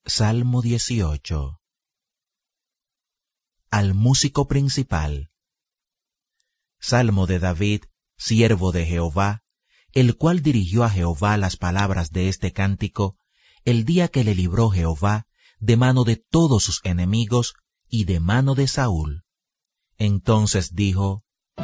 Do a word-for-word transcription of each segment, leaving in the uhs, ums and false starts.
Salmo dieciocho. Al músico principal. Salmo de David, siervo de Jehová, el cual dirigió a Jehová las palabras de este cántico, el día que le libró Jehová de mano de todos sus enemigos y de mano de Saúl. Entonces dijo: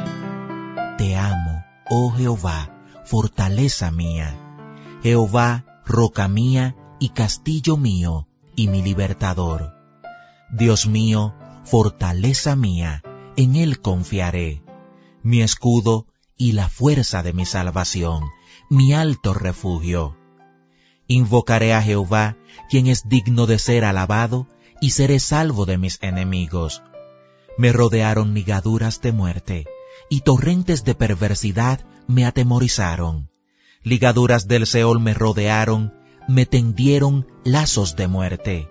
Te amo, oh Jehová, fortaleza mía, Jehová, roca mía y castillo mío y mi libertador. Dios mío, fortaleza mía, en él confiaré, mi escudo y la fuerza de mi salvación, mi alto refugio. Invocaré a Jehová, quien es digno de ser alabado, y seré salvo de mis enemigos. Me rodearon ligaduras de muerte, y torrentes de perversidad me atemorizaron. Ligaduras del Seol me rodearon, me tendieron lazos de muerte.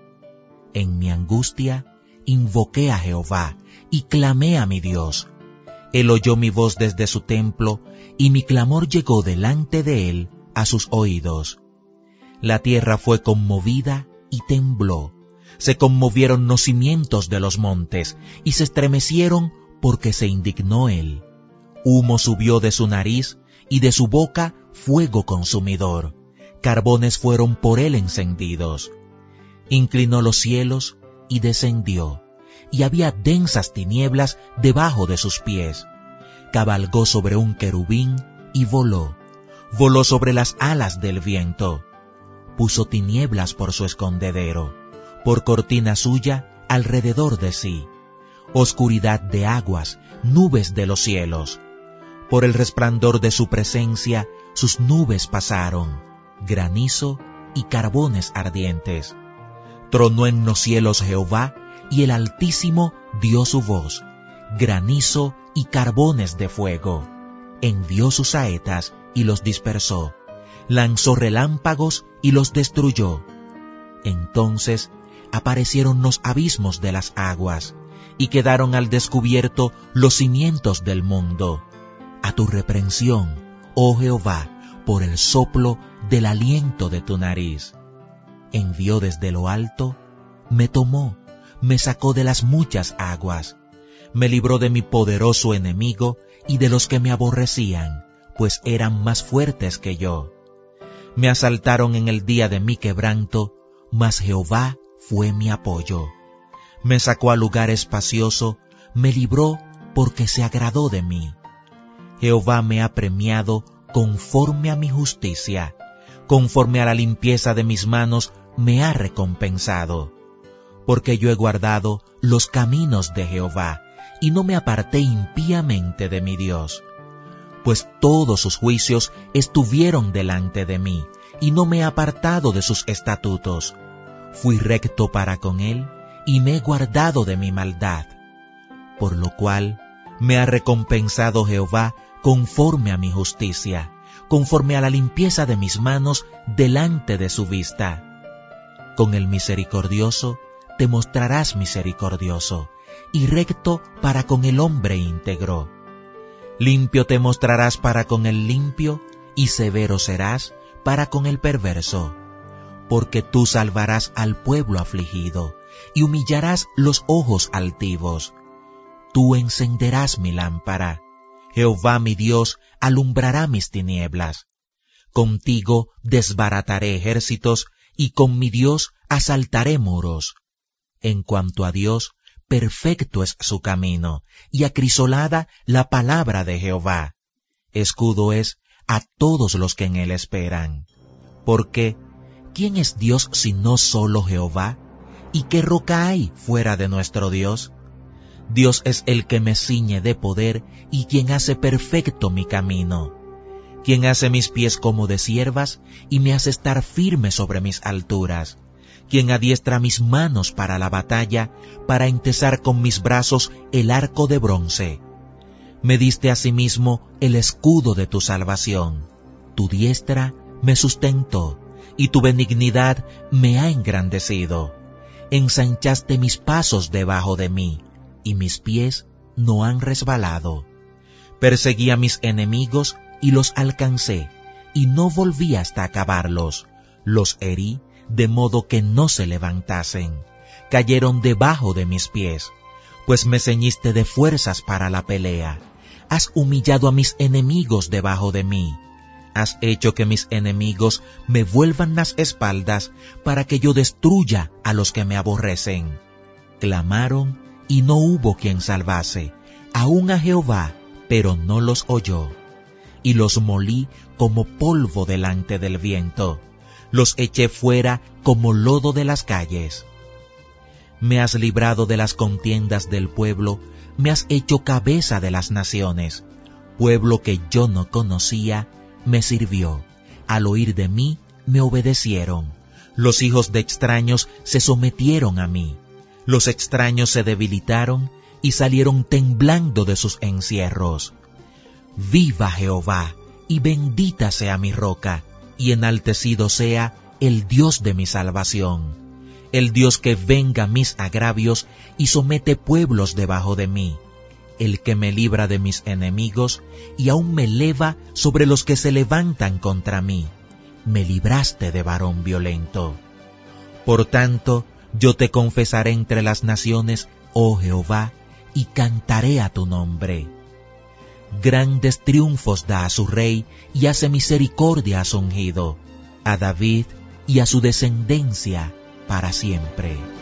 En mi angustia invoqué a Jehová y clamé a mi Dios. Él oyó mi voz desde su templo, y mi clamor llegó delante de él a sus oídos. La tierra fue conmovida y tembló. Se conmovieron los cimientos de los montes, y se estremecieron porque se indignó él. Humo subió de su nariz, y de su boca fuego consumidor. Carbones fueron por él encendidos. Inclinó los cielos y descendió, y había densas tinieblas debajo de sus pies. Cabalgó sobre un querubín y voló. Voló sobre las alas del viento. Puso tinieblas por su escondedero, por cortina suya alrededor de sí. Oscuridad de aguas, nubes de los cielos. Por el resplandor de su presencia, sus nubes pasaron, granizo y carbones ardientes. Tronó en los cielos Jehová, y el Altísimo dio su voz, granizo y carbones de fuego. Envió sus saetas y los dispersó, lanzó relámpagos y los destruyó. Entonces aparecieron los abismos de las aguas, y quedaron al descubierto los cimientos del mundo. A tu reprensión, oh Jehová, por el soplo del aliento de tu nariz. Envió desde lo alto, me tomó, me sacó de las muchas aguas, me libró de mi poderoso enemigo y de los que me aborrecían, pues eran más fuertes que yo. Me asaltaron en el día de mi quebranto, mas Jehová fue mi apoyo. Me sacó a lugar espacioso, me libró porque se agradó de mí. Jehová me ha premiado conforme a mi justicia, conforme a la limpieza de mis manos me ha recompensado. Porque yo he guardado los caminos de Jehová, y no me aparté impíamente de mi Dios. Pues todos sus juicios estuvieron delante de mí, y no me he apartado de sus estatutos. Fui recto para con él, y me he guardado de mi maldad. Por lo cual me ha recompensado Jehová conforme a mi justicia, conforme a la limpieza de mis manos delante de su vista. Con el misericordioso te mostrarás misericordioso, y recto para con el hombre íntegro. Limpio te mostrarás para con el limpio, y severo serás para con el perverso. Porque tú salvarás al pueblo afligido, y humillarás los ojos altivos. Tú encenderás mi lámpara. Jehová mi Dios alumbrará mis tinieblas. Contigo desbarataré ejércitos, y con mi Dios asaltaré muros. En cuanto a Dios, perfecto es su camino, y acrisolada la palabra de Jehová. Escudo es a todos los que en él esperan. Porque, ¿quién es Dios sino solo Jehová? ¿Y qué roca hay fuera de nuestro Dios? Dios es el que me ciñe de poder, y quien hace perfecto mi camino. Quien hace mis pies como de ciervas, y me hace estar firme sobre mis alturas. Quien adiestra mis manos para la batalla, para entesar con mis brazos el arco de bronce. Me diste asimismo el escudo de tu salvación. Tu diestra me sustentó, y tu benignidad me ha engrandecido. Ensanchaste mis pasos debajo de mí, y mis pies no han resbalado. Perseguí a mis enemigos y los alcancé, y no volví hasta acabarlos. Los herí de modo que no se levantasen. Cayeron debajo de mis pies, pues me ceñiste de fuerzas para la pelea. Has humillado a mis enemigos debajo de mí. Has hecho que mis enemigos me vuelvan las espaldas para que yo destruya a los que me aborrecen. Clamaron y no hubo quien salvase, aun a Jehová, pero no los oyó. Y los molí como polvo delante del viento, los eché fuera como lodo de las calles. Me has librado de las contiendas del pueblo, me has hecho cabeza de las naciones. Pueblo que yo no conocía, me sirvió. Al oír de mí, me obedecieron. Los hijos de extraños se sometieron a mí. Los extraños se debilitaron y salieron temblando de sus encierros. Viva Jehová, y bendita sea mi roca, y enaltecido sea el Dios de mi salvación. El Dios que venga mis agravios y somete pueblos debajo de mí. El que me libra de mis enemigos y aún me eleva sobre los que se levantan contra mí. Me libraste de varón violento. Por tanto, yo te confesaré entre las naciones, oh Jehová, y cantaré a tu nombre. Grandes triunfos da a su rey y hace misericordia a su ungido, a David y a su descendencia para siempre.